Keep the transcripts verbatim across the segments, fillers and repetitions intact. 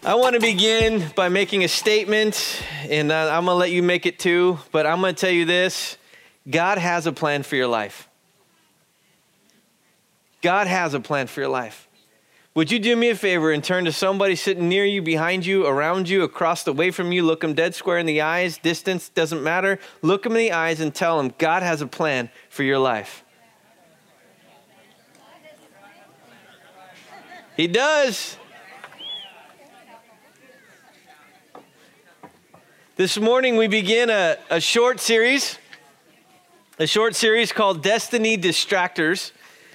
I want to begin by making a statement, and uh, I'm going to let you make it too, but I'm going to tell you this. God has a plan for your life. God has a plan for your life. Would you do me a favor and turn to somebody sitting near you, behind you, around you, across the way from you, look them dead square in the eyes, distance, doesn't matter. Look them in the eyes and tell them God has a plan for your life. He does. This morning we begin a, a short series, a short series called Destiny Distractors.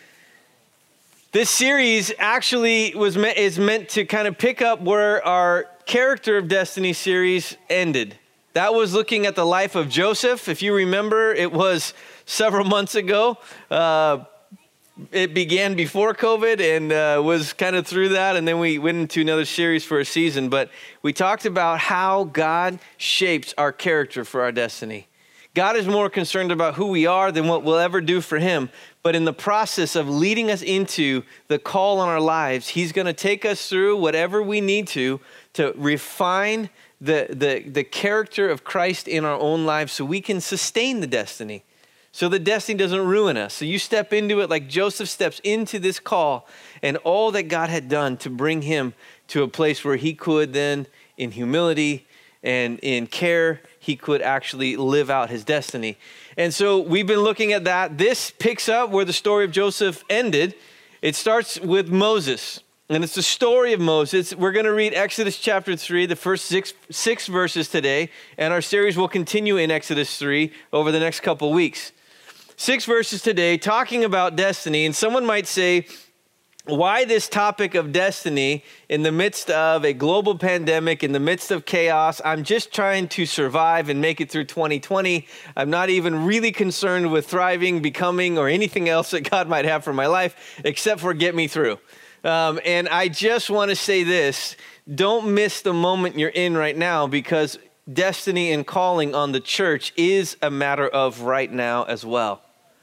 This series actually was meant, is meant to kind of pick up where our Character of Destiny series ended. That was looking at the life of Joseph. If you remember, it was several months ago. Uh, It began before COVID and uh, was kind of through that, and then we went into another series for a season. But we talked about how God shapes our character for our destiny. God is more concerned about who we are than what we'll ever do for him. But in the process of leading us into the call on our lives, he's going to take us through whatever we need to to refine the, the, the character of Christ in our own lives so we can sustain the destiny. So the destiny doesn't ruin us. So you step into it like Joseph steps into this call and all that God had done to bring him to a place where he could then, in humility and in care, he could actually live out his destiny. And so we've been looking at that. This picks up where the story of Joseph ended. It starts with Moses. And it's the story of Moses. We're going to read Exodus chapter three, the first six, six verses today. And our series will continue in Exodus three over the next couple weeks. Six verses today talking about destiny. And someone might say, why this topic of destiny in the midst of a global pandemic, in the midst of chaos? I'm just trying to survive and make it through twenty twenty. I'm not even really concerned with thriving, becoming, or anything else that God might have for my life, except for get me through. Um, and I just want to say this, don't miss the moment you're in right now, because destiny and calling on the church is a matter of right now as well.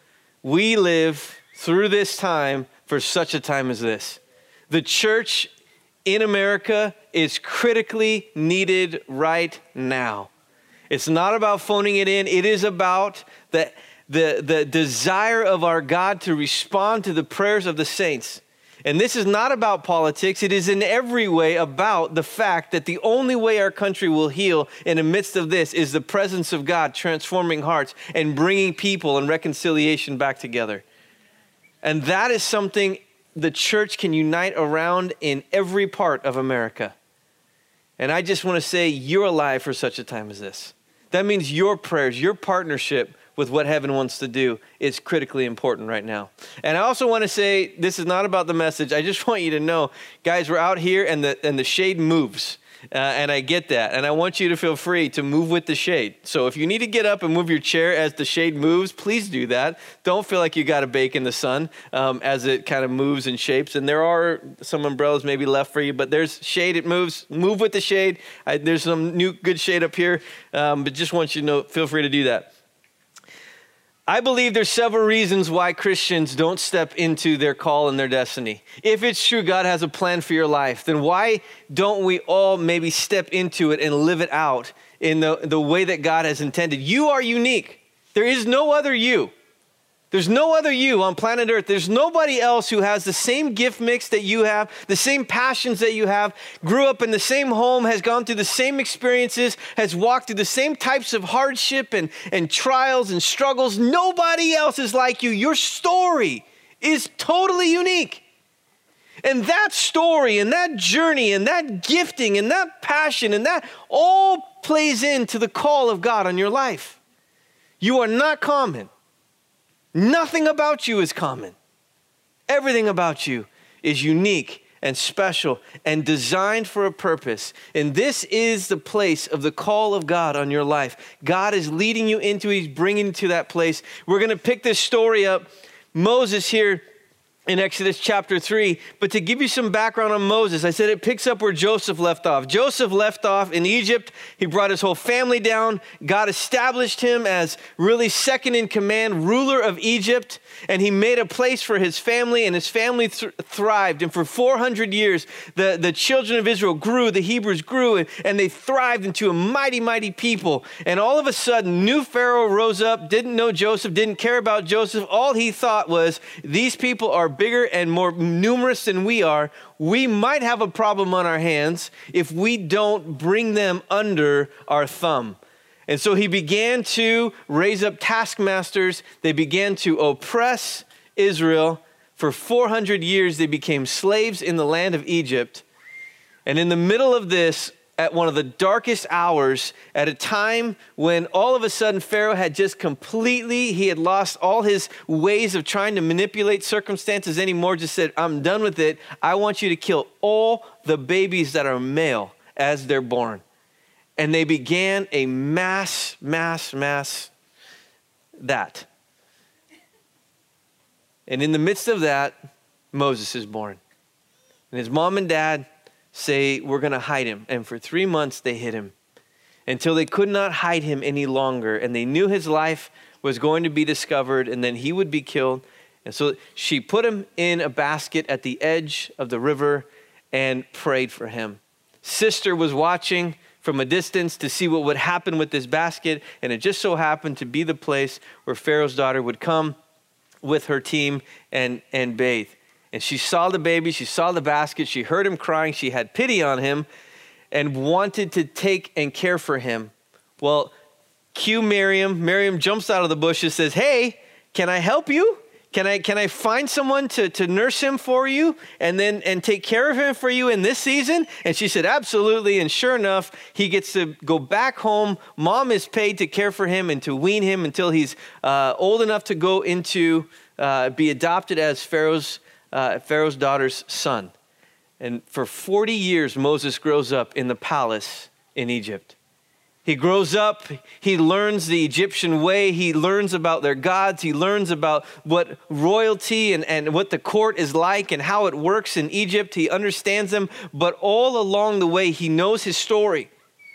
We live through this time for such a time as this. The church in America is critically needed right now. It's not about phoning it in. It is about the, the, the desire of our God to respond to the prayers of the saints. And this is not about politics. It is in every way about the fact that the only way our country will heal in the midst of this is the presence of God transforming hearts and bringing people and reconciliation back together. And that is something the church can unite around in every part of America. And I just want to say you're alive for such a time as this. That means your prayers, your partnership with what heaven wants to do is critically important right now. And I also want to say, this is not about the message. I just want you to know, guys, we're out here and the and the shade moves. Uh, and I get that. And I want you to feel free to move with the shade. So if you need to get up and move your chair as the shade moves, please do that. Don't feel like you got to bake in the sun um, as it kind of moves and shapes. And there are some umbrellas maybe left for you, but there's shade. It moves. Move with the shade. I, there's some new good shade up here. Um, but just want you to know, feel free to do that. I believe there's several reasons why Christians don't step into their call and their destiny. If it's true God has a plan for your life, then why don't we all maybe step into it and live it out in the, the way that God has intended? You are unique. There is no other you. There's no other you on planet Earth. There's nobody else who has the same gift mix that you have, the same passions that you have, grew up in the same home, has gone through the same experiences, has walked through the same types of hardship and, and trials and struggles. Nobody else is like you. Your story is totally unique. And that story and that journey and that gifting and that passion and that all plays into the call of God on your life. You are not common. Nothing about you is common. Everything about you is unique and special and designed for a purpose. And this is the place of the call of God on your life. God is leading you into, he's bringing you to that place. We're going to pick this story up. Moses here in Exodus chapter three. But to give you some background on Moses, I said it picks up where Joseph left off. Joseph left off in Egypt. He brought his whole family down. God established him as really second in command, ruler of Egypt. And he made a place for his family, and his family th- thrived. And for four hundred years, the, the children of Israel grew, the Hebrews grew, and, and they thrived into a mighty, mighty people. And all of a sudden, new Pharaoh rose up, didn't know Joseph, didn't care about Joseph. All he thought was, these people are bigger and more numerous than we are. We might have a problem on our hands if we don't bring them under our thumb. And so he began to raise up taskmasters. They began to oppress Israel. For four hundred years, they became slaves in the land of Egypt. And in the middle of this, at one of the darkest hours, at a time when all of a sudden Pharaoh had just completely, he had lost all his ways of trying to manipulate circumstances anymore, just said, I'm done with it. I want you to kill all the babies that are male as they're born. And they began a mass, mass, mass that. And in the midst of that, Moses is born. And his mom and dad say, we're going to hide him. And for three months, they hid him until they could not hide him any longer. And they knew his life was going to be discovered and then he would be killed. And so she put him in a basket at the edge of the river and prayed for him. Sister was watching from a distance to see what would happen with this basket. And it just so happened to be the place where Pharaoh's daughter would come with her team and, and bathe. And she saw the baby, she saw the basket, she heard him crying, she had pity on him and wanted to take and care for him. Well, cue Miriam. Miriam jumps out of the bushes, says, hey, can I help you? Can I can I find someone to, to nurse him for you and then and take care of him for you in this season? And she said, absolutely. And sure enough, he gets to go back home. Mom is paid to care for him and to wean him until he's uh, old enough to go into, uh, be adopted as Pharaoh's, uh, Pharaoh's daughter's son. And for forty years, Moses grows up in the palace in Egypt. He grows up, he learns the Egyptian way, he learns about their gods, he learns about what royalty and, and what the court is like and how it works in Egypt. He understands them, but all along the way, he knows his story.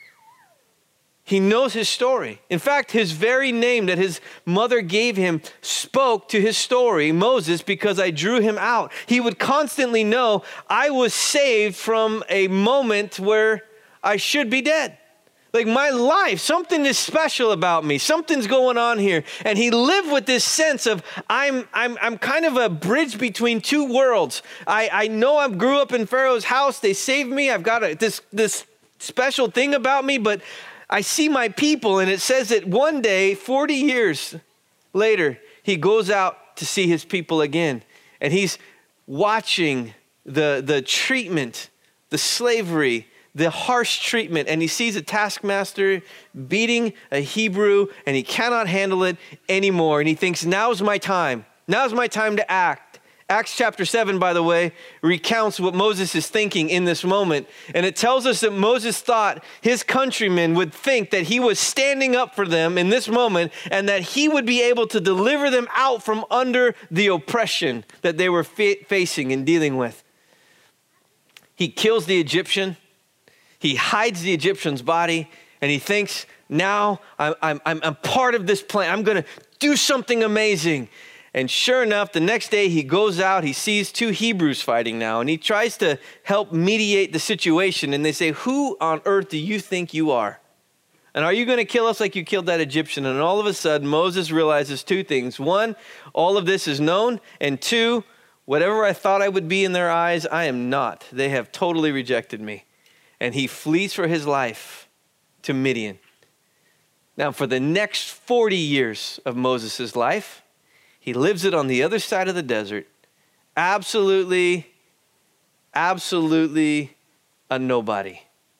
He knows his story. In fact, his very name that his mother gave him spoke to his story, Moses, because I drew him out. He would constantly know, I was saved from a moment where I should be dead. Like my life, something is special about me. Something's going on here. And he lived with this sense of, I'm I'm I'm kind of a bridge between two worlds. I, I know I grew up in Pharaoh's house. They saved me. I've got a, this, this special thing about me, but I see my people. And it says that one day, forty years later, he goes out to see his people again. And he's watching the, the treatment, the slavery, the harsh treatment, and he sees a taskmaster beating a Hebrew, and he cannot handle it anymore. And he thinks, now's my time. Now's my time to act. Acts chapter seven, by the way, recounts what Moses is thinking in this moment. And it tells us that Moses thought his countrymen would think that he was standing up for them in this moment and that he would be able to deliver them out from under the oppression that they were fa- facing and dealing with. He kills the Egyptian. He hides the Egyptian's body, and he thinks, now I'm, I'm, I'm part of this plan. I'm going to do something amazing. And sure enough, the next day he goes out, he sees two Hebrews fighting now, and he tries to help mediate the situation. And they say, who on earth do you think you are? And are you going to kill us like you killed that Egyptian? And all of a sudden, Moses realizes two things. One, all of this is known. And two, whatever I thought I would be in their eyes, I am not. They have totally rejected me. And he flees for his life to Midian. Now, for the next forty years of Moses' life, he lives it on the other side of the desert. Absolutely, absolutely a nobody.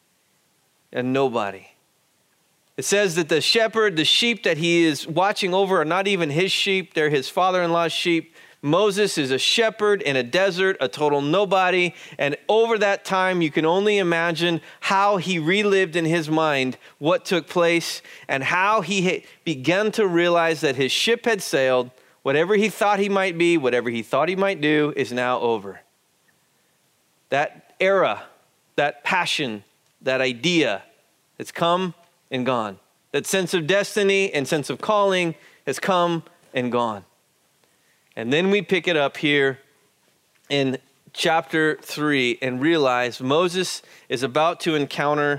A nobody. It says that the shepherd, the sheep that he is watching over are not even his sheep. They're his father-in-law's sheep. Moses is a shepherd in a desert, a total nobody. And over that time, you can only imagine how he relived in his mind what took place and how he had begun to realize that his ship had sailed, Whatever he thought he might be, whatever he thought he might do is now over. That era, that passion, that idea, it's come and gone. That sense of destiny and sense of calling has come and gone. And then we pick it up here in chapter three and realize Moses is about to encounter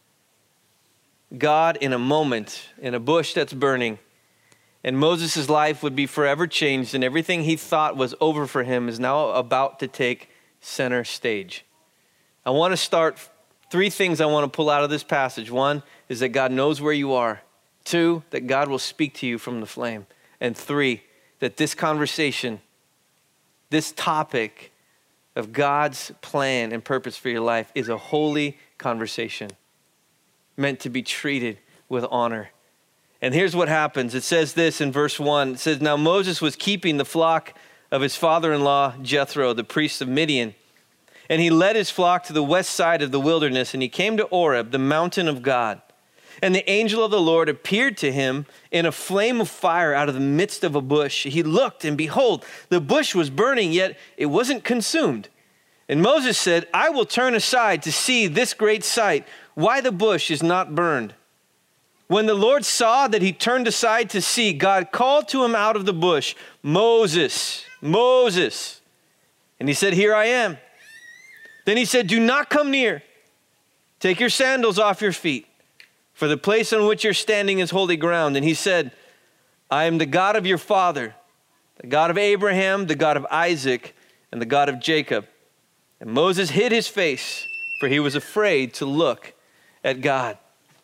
God in a moment, in a bush that's burning. And Moses' life would be forever changed, and everything he thought was over for him is now about to take center stage. I want to start three things I want to pull out of this passage. One is that God knows where you are. Two, that God will speak to you from the flame. And three, that this conversation, this topic of God's plan and purpose for your life is a holy conversation meant to be treated with honor. And here's what happens. It says this in verse one. It says, now Moses was keeping the flock of his father-in-law, Jethro, the priest of Midian. And he led his flock to the west side of the wilderness, and he came to Oreb, the mountain of God. And the angel of the Lord appeared to him in a flame of fire out of the midst of a bush. He looked, and behold, the bush was burning, yet it wasn't consumed. And Moses said, I will turn aside to see this great sight, why the bush is not burned. When the Lord saw that he turned aside to see, God called to him out of the bush, Moses, Moses. And he said, here I am. Then he said, do not come near. Take your sandals off your feet, for the place on which you're standing is holy ground. And he said, I am the God of your father, the God of Abraham, the God of Isaac, and the God of Jacob. And Moses hid his face, for he was afraid to look at God.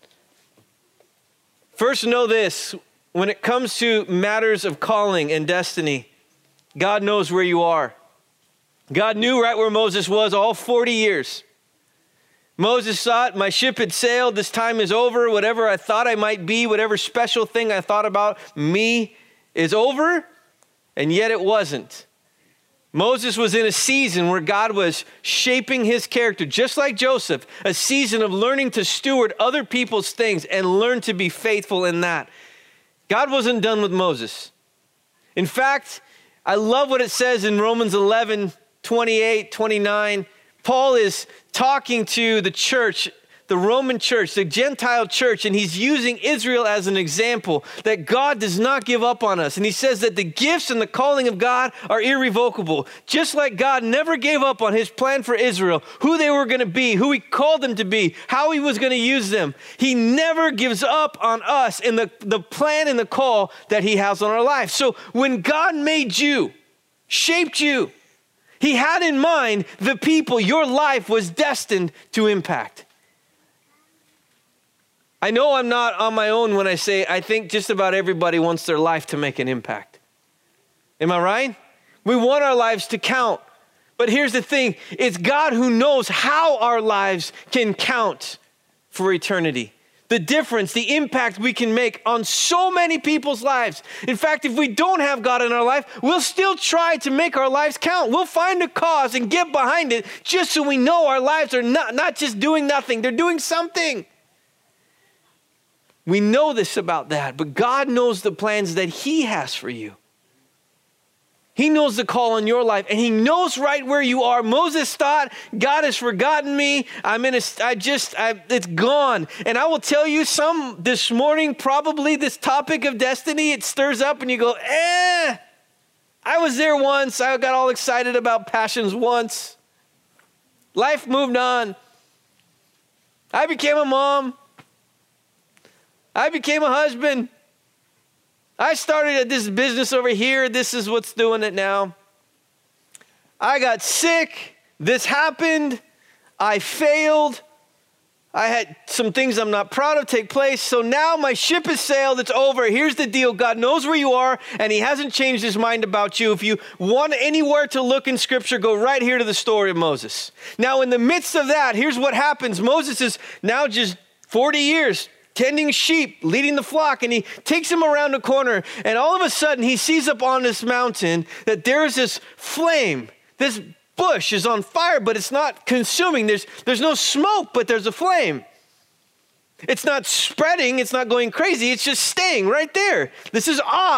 First, know this, when it comes to matters of calling and destiny, God knows where you are. God knew right where Moses was all forty years. Moses thought, my ship had sailed, this time is over, whatever I thought I might be, whatever special thing I thought about me is over, and yet it wasn't. Moses was in a season where God was shaping his character, just like Joseph, a season of learning to steward other people's things and learn to be faithful in that. God wasn't done with Moses. In fact, I love what it says in Romans eleven, twenty-eight, twenty-nine. Paul is talking to the church, the Roman church, the Gentile church, and he's using Israel as an example that God does not give up on us. And he says that the gifts and the calling of God are irrevocable. Just like God never gave up on his plan for Israel, who they were going to be, who he called them to be, how he was going to use them. He never gives up on us in the, the plan and the call that he has on our life. So when God made you, shaped you, he had in mind the people your life was destined to impact. I know I'm not on my own when I say I think just about everybody wants their life to make an impact. Am I right? We want our lives to count. But here's the thing, it's God who knows how our lives can count for eternity. The difference, the impact we can make on so many people's lives. In fact, if we don't have God in our life, we'll still try to make our lives count. We'll find a cause and get behind it just so we know our lives are not, not just doing nothing, they're doing something. We know this about that, but God knows the plans that he has for you. He knows the call on your life, and he knows right where you are. Moses thought, God has forgotten me. I'm in a, I just, I, it's gone. And I will tell you some this morning, probably this topic of destiny, it stirs up and you go, eh, I was there once. I got all excited about passions once. Life moved on. I became a mom. I became a husband. I started this business over here. This is what's doing it now. I got sick. This happened. I failed. I had some things I'm not proud of take place. So now my ship has sailed. It's over. Here's the deal. God knows where you are, and he hasn't changed his mind about you. If you want anywhere to look in Scripture, go right here to the story of Moses. Now, in the midst of that, here's what happens. Moses is now just forty years tending sheep, leading the flock, and he takes him around the corner, and all of a sudden he sees up on this mountain that there's this flame. This bush is on fire, but it's not consuming. There's, there's no smoke, but there's a flame. It's not spreading, it's not going crazy, it's just staying right there. This is odd.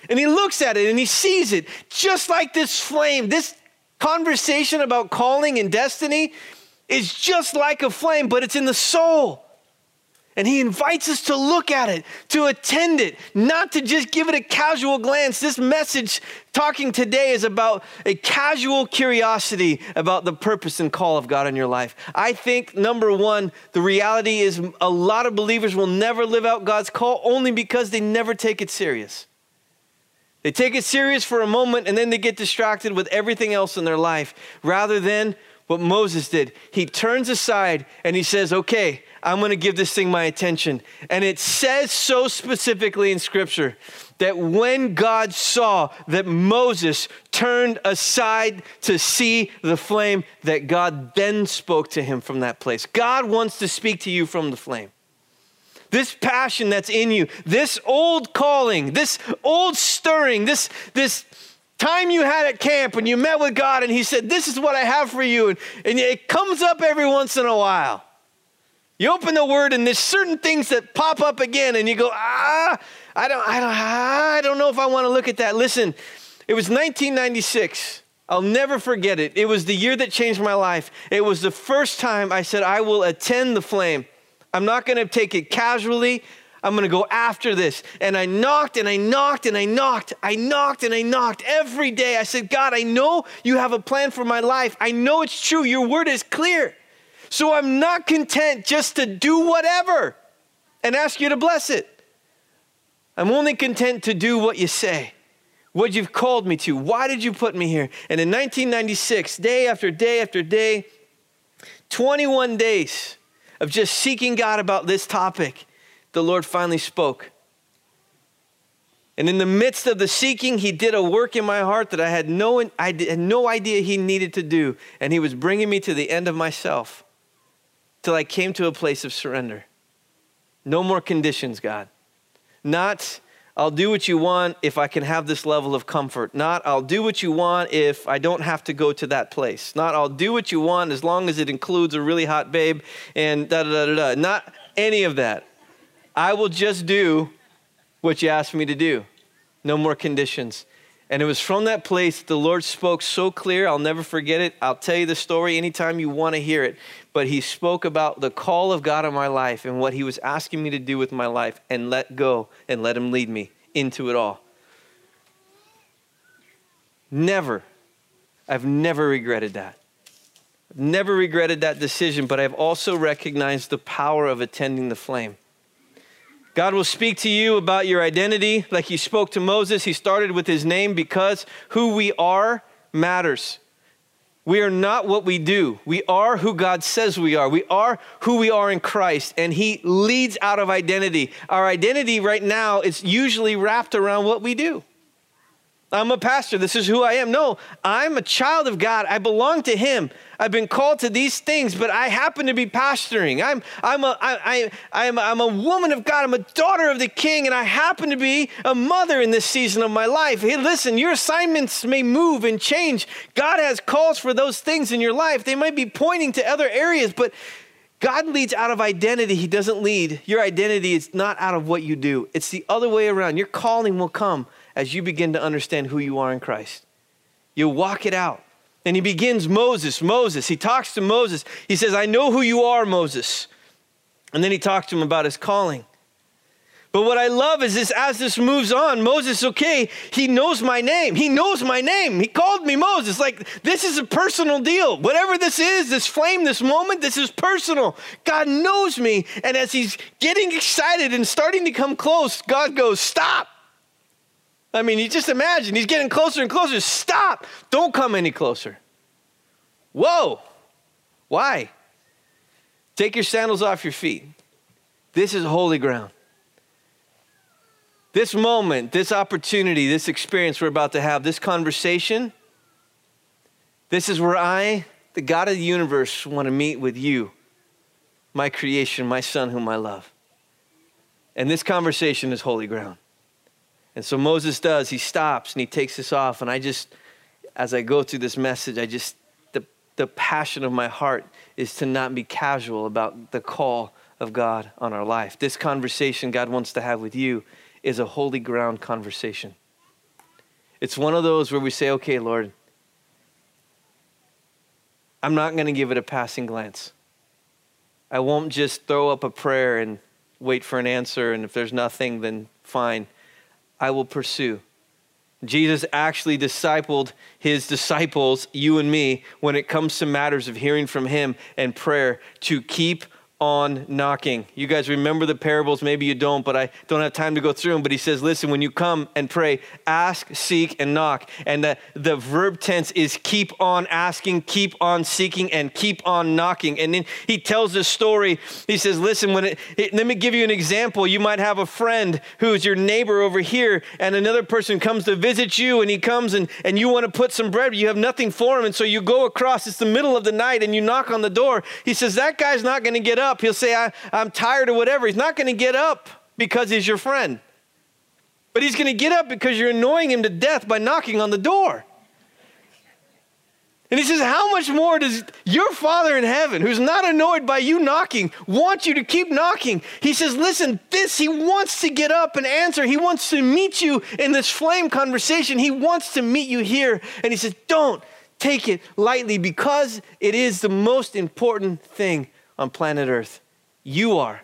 And he looks at it and he sees it just like this flame. This conversation about calling and destiny is just like a flame, but it's in the soul. And he invites us to look at it, to attend it, not to just give it a casual glance. This message talking today is about a casual curiosity about the purpose and call of God in your life. I think, number one, the reality is a lot of believers will never live out God's call only because they never take it serious. They take it serious for a moment and then they get distracted with everything else in their life rather than what Moses did. He turns aside and he says, okay, I'm going to give this thing my attention. And it says so specifically in Scripture that when God saw that Moses turned aside to see the flame, that God then spoke to him from that place. God wants to speak to you from the flame. This passion that's in you, this old calling, this old stirring, this, this time you had at camp and you met with God and he said, this is what I have for you. And, and it comes up every once in a while. You open the word and there's certain things that pop up again and you go, ah, I don't, I don't, I don't know if I want to look at that. Listen, it was nineteen ninety-six. I'll never forget it. It was the year that changed my life. It was the first time I said, I will attend the flame. I'm not going to take it casually. I'm going to go after this. And I knocked and I knocked and I knocked. I knocked and I knocked every day. I said, God, I know you have a plan for my life. I know it's true. Your word is clear. So I'm not content just to do whatever and ask you to bless it. I'm only content to do what you say, what you've called me to. Why did you put me here? And in nineteen ninety-six, day after day after day, twenty-one days of just seeking God about this topic, the Lord finally spoke. And in the midst of the seeking, he did a work in my heart that I had no, I had no idea he needed to do. And he was bringing me to the end of myself till I came to a place of surrender. No more conditions, God. Not, I'll do what you want if I can have this level of comfort. Not, I'll do what you want if I don't have to go to that place. Not, I'll do what you want as long as it includes a really hot babe and da da da da da. Not any of that. I will just do what you asked me to do. No more conditions. And it was from that place the Lord spoke so clear. I'll never forget it. I'll tell you the story anytime you want to hear it. But he spoke about the call of God in my life and what he was asking me to do with my life and let go and let him lead me into it all. Never. I've never regretted that. I've never regretted that decision, but I've also recognized the power of attending the flame. God will speak to you about your identity like he spoke to Moses. He started with his name because who we are matters. We are not what we do. We are who God says we are. We are who we are in Christ, and he leads out of identity. Our identity right now is usually wrapped around what we do. I'm a pastor. This is who I am. No, I'm a child of God. I belong to him. I've been called to these things, but I happen to be pastoring. I'm, I'm, a, I, I, I'm, I'm a woman of God. I'm a daughter of the King, and I happen to be a mother in this season of my life. Hey, listen, your assignments may move and change. God has calls for those things in your life. They might be pointing to other areas, but God leads out of identity. He doesn't lead. Your identity is not out of what you do. It's the other way around. Your calling will come as you begin to understand who you are in Christ. You'll walk it out. And he begins Moses, Moses. He talks to Moses. He says, I know who you are, Moses. And then he talks to him about his calling. But what I love is this, as this moves on, Moses, okay, he knows my name. He knows my name. He called me Moses. Like, this is a personal deal. Whatever this is, this flame, this moment, this is personal. God knows me. And as he's getting excited and starting to come close, God goes, stop. I mean, you just imagine, he's getting closer and closer. Stop. Don't come any closer. Whoa. Why? Take your sandals off your feet. This is holy ground. This moment, this opportunity, this experience we're about to have, this conversation, this is where I, the God of the universe, want to meet with you, my creation, my son whom I love. And this conversation is holy ground. And so Moses does, he stops and he takes this off. And I just, as I go through this message, I just, the, the passion of my heart is to not be casual about the call of God on our life. This conversation God wants to have with you is a holy ground conversation. It's one of those where we say, okay, Lord, I'm not going to give it a passing glance. I won't just throw up a prayer and wait for an answer, and if there's nothing, then fine. I will pursue. Jesus actually discipled his disciples, you and me, when it comes to matters of hearing from him and prayer, to keep on knocking. You guys remember the parables? Maybe you don't, but I don't have time to go through them. But he says, listen, when you come and pray, ask, seek, and knock. And the, the verb tense is keep on asking, keep on seeking, and keep on knocking. And then he tells this story. He says, listen, when it, it, let me give you an example. You might have a friend who's your neighbor over here, and another person comes to visit you, and he comes and, and you want to put some bread, but you have nothing for him. And so you go across, it's the middle of the night, and you knock on the door. He says, that guy's not going to get up. He'll say, I, I'm tired or whatever. He's not going to get up because he's your friend. But he's going to get up because you're annoying him to death by knocking on the door. And he says, how much more does your Father in heaven, who's not annoyed by you knocking, want you to keep knocking? He says, listen, this, he wants to get up and answer. He wants to meet you in this flame conversation. He wants to meet you here. And he says, don't take it lightly, because it is the most important thing on planet Earth. You are.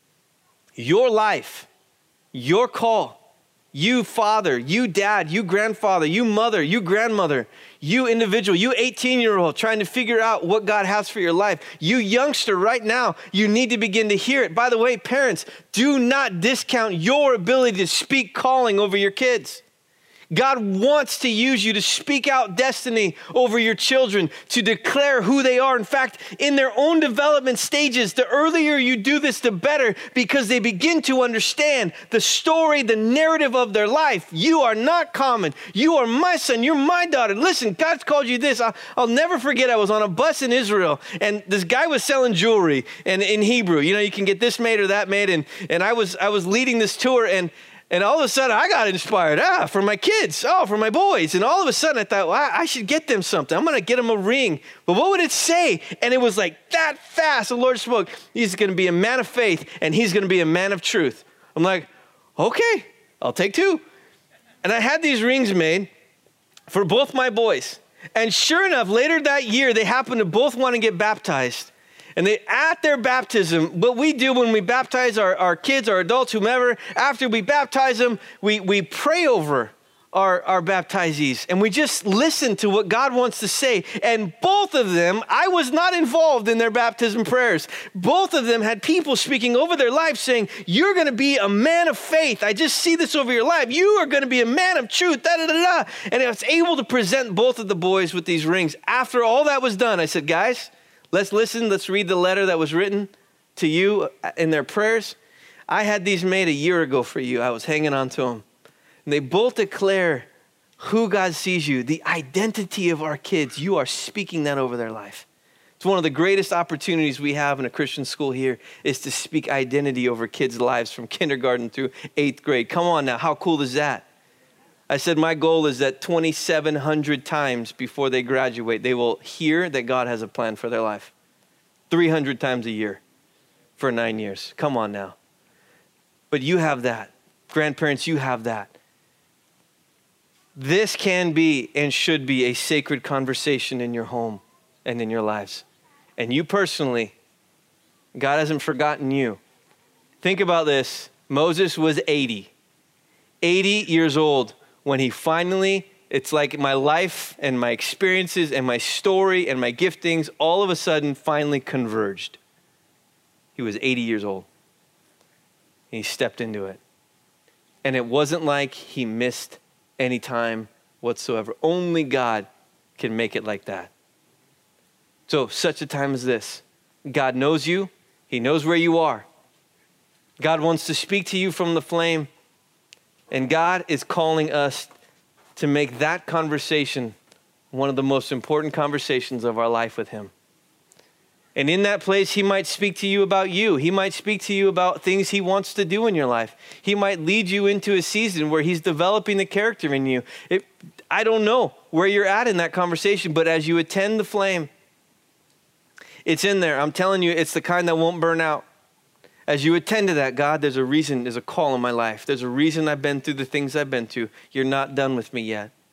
Your life, your call, you father, you dad, you grandfather, you mother, you grandmother, you individual, you eighteen-year-old trying to figure out what God has for your life. You youngster right now, you need to begin to hear it. By the way, parents, do not discount your ability to speak calling over your kids. God wants to use you to speak out destiny over your children, to declare who they are. In fact, in their own development stages, the earlier you do this, the better, because they begin to understand the story, the narrative of their life. You are not common. You are my son. You're my daughter. Listen, God's called you this. I'll, I'll never forget, I was on a bus in Israel, and this guy was selling jewelry, and in Hebrew, you know, you can get this made or that made, and, and I was I was leading this tour, and And all of a sudden, I got inspired. Ah, for my kids. Oh, for my boys. And all of a sudden, I thought, well, I, I should get them something. I'm going to get them a ring. But what would it say? And it was like that fast. The Lord spoke. He's going to be a man of faith, and he's going to be a man of truth. I'm like, okay, I'll take two. And I had these rings made for both my boys. And sure enough, later that year, they happened to both want to get baptized. And they, at their baptism, what we do when we baptize our, our kids, our adults, whomever, after we baptize them, we, we pray over our, our baptizees. And we just listen to what God wants to say. And both of them, I was not involved in their baptism prayers. Both of them had people speaking over their life saying, you're going to be a man of faith. I just see this over your life. You are going to be a man of truth. Da, da, da, da. And I was able to present both of the boys with these rings. After all that was done, I said, guys, let's listen. Let's read the letter that was written to you in their prayers. I had these made a year ago for you. I was hanging on to them. And they both declare who God sees you, the identity of our kids. You are speaking that over their life. It's one of the greatest opportunities we have in a Christian school here is to speak identity over kids' lives from kindergarten through eighth grade. Come on now. How cool is that? I said my goal is that twenty-seven hundred times before they graduate, they will hear that God has a plan for their life. three hundred times a year for nine years. Come on now. But you have that. Grandparents, you have that. This can be and should be a sacred conversation in your home and in your lives. And you personally, God hasn't forgotten you. Think about this. Moses was eighty. eighty years old. When he finally, it's like my life and my experiences and my story and my giftings all of a sudden finally converged. He was eighty years old. And he stepped into it. And it wasn't like he missed any time whatsoever. Only God can make it like that. So such a time as this, God knows you. He knows where you are. God wants to speak to you from the flame. And God is calling us to make that conversation one of the most important conversations of our life with him. And in that place, he might speak to you about you. He might speak to you about things he wants to do in your life. He might lead you into a season where he's developing the character in you. It, I don't know where you're at in that conversation, but as you attend the flame, it's in there. I'm telling you, it's the kind that won't burn out. As you attend to that, God, there's a reason, there's a call in my life. There's a reason I've been through the things I've been through. You're not done with me yet.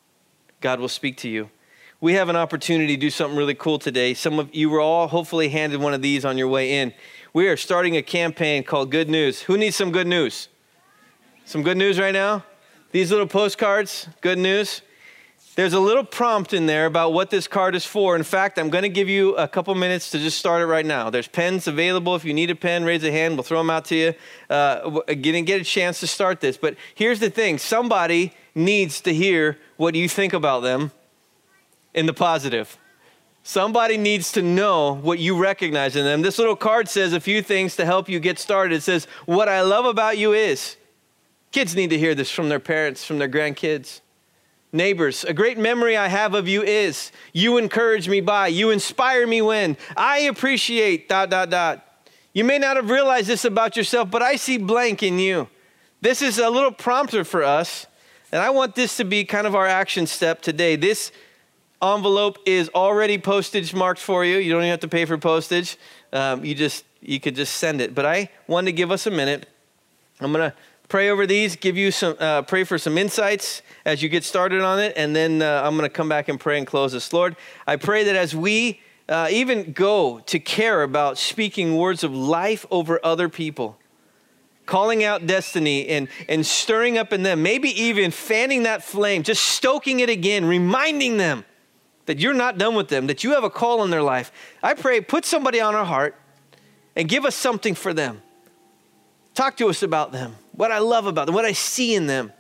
God will speak to you. We have an opportunity to do something really cool today. Some of you were all hopefully handed one of these on your way in. We are starting a campaign called Good News. Who needs some good news? Some good news right now? These little postcards, good news. There's a little prompt in there about what this card is for. In fact, I'm going to give you a couple minutes to just start it right now. There's pens available. If you need a pen, raise a hand. We'll throw them out to you. Uh, get, get a chance to start this. But here's the thing. Somebody needs to hear what you think about them in the positive. Somebody needs to know what you recognize in them. This little card says a few things to help you get started. It says, what I love about you is. Kids need to hear this from their parents, from their grandkids. Neighbors, a great memory I have of you is, you encourage me by, you inspire me when, I appreciate, dot, dot, dot. You may not have realized this about yourself, but I see blank in you. This is a little prompter for us, and I want this to be kind of our action step today. This envelope is already postage marked for you. You don't even have to pay for postage. Um, you just, you could just send it. But I wanted to give us a minute. I'm going to pray over these, give you some, uh, pray for some insights as you get started on it, and then uh, I'm going to come back and pray and close this. Lord, I pray that as we uh, even go to care about speaking words of life over other people, calling out destiny and, and stirring up in them, maybe even fanning that flame, just stoking it again, reminding them that you're not done with them, that you have a call in their life. I pray, put somebody on our heart and give us something for them. Talk to us about them, what I love about them, what I see in them.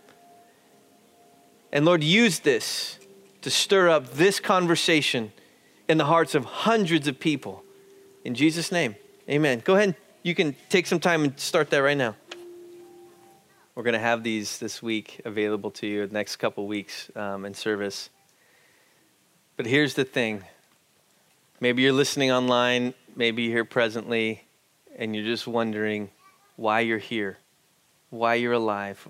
And Lord, use this to stir up this conversation in the hearts of hundreds of people. In Jesus' name, amen. Go ahead. You can take some time and start that right now. We're going to have these this week available to you the next couple weeks um, in service. But here's the thing. Maybe you're listening online, maybe you're here presently, and you're just wondering why you're here, why you're alive.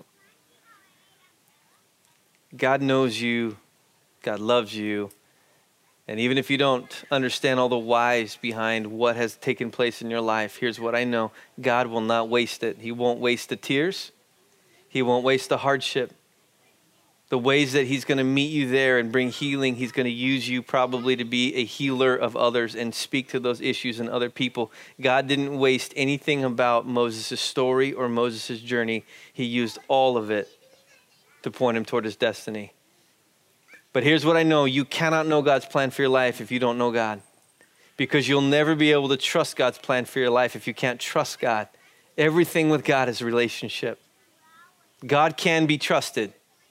God knows you, God loves you, and even if you don't understand all the whys behind what has taken place in your life, here's what I know. God will not waste it. He won't waste the tears. He won't waste the hardship. The ways that he's going to meet you there and bring healing, he's going to use you probably to be a healer of others and speak to those issues in other people. God didn't waste anything about Moses' story or Moses' journey. He used all of it to point him toward his destiny. But here's what I know. You cannot know God's plan for your life if you don't know God. Because you'll never be able to trust God's plan for your life if you can't trust God. Everything with God is a relationship. God can be trusted,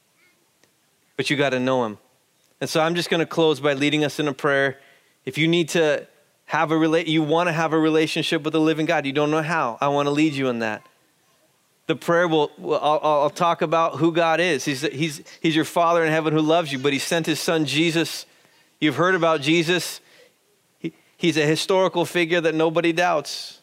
but you got to know him. And so I'm just going to close by leading us in a prayer. If you need to have a rela- you want to have a relationship with the living God, you don't know how, I want to lead you in that. The prayer will, will I'll, I'll talk about who God is. He's, he's, he's your Father in heaven who loves you, but he sent his son Jesus. You've heard about Jesus. He, he's a historical figure that nobody doubts.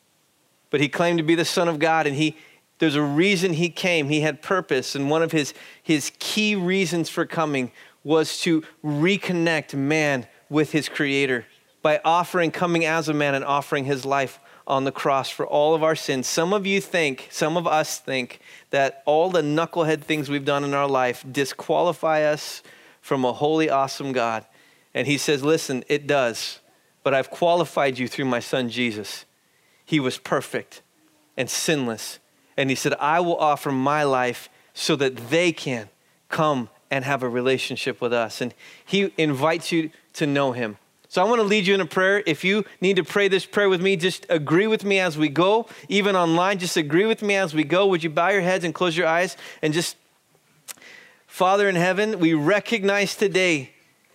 But he claimed to be the Son of God, and he there's a reason he came. He had purpose, and one of his, his key reasons for coming was to reconnect man with his Creator by offering, coming as a man and offering his life on the cross for all of our sins. Some of you think, some of us think that all the knucklehead things we've done in our life disqualify us from a holy, awesome God. And he says, listen, it does, but I've qualified you through my son, Jesus. He was perfect and sinless. And he said, I will offer my life so that they can come and have a relationship with us. And he invites you to know him. So I want to lead you in a prayer. If you need to pray this prayer with me, just agree with me as we go. Even online, just agree with me as we go. Would you bow your heads and close your eyes and just, Father in heaven, we recognize today,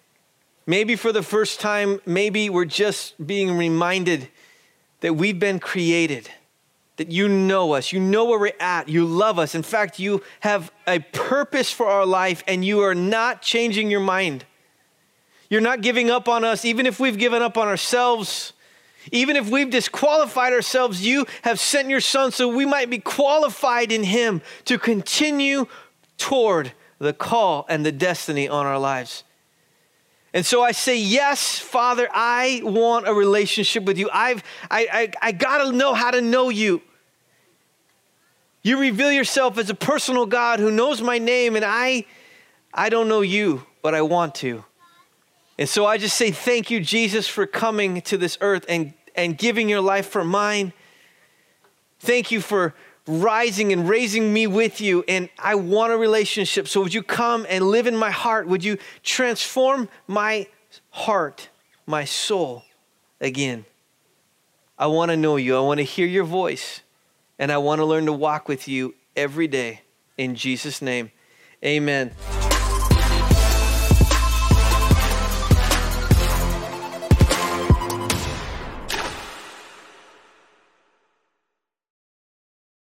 maybe for the first time, maybe we're just being reminded that we've been created, that you know us, you know where we're at, you love us. In fact, you have a purpose for our life and you are not changing your mind. You're not giving up on us, even if we've given up on ourselves, even if we've disqualified ourselves, you have sent your son so we might be qualified in him to continue toward the call and the destiny on our lives. And so I say, yes, Father, I want a relationship with you. I've, I, I, I gotta know how to know you. You reveal yourself as a personal God who knows my name, and I, I don't know you. but I want to. And so I just say thank you, Jesus, for coming to this earth and, and giving your life for mine. Thank you for rising and raising me with you. And I want a relationship. So would you come and live in my heart? Would you transform my heart, my soul again? I want to know you. I want to hear your voice. And I want to learn to walk with you every day. In Jesus' name, amen.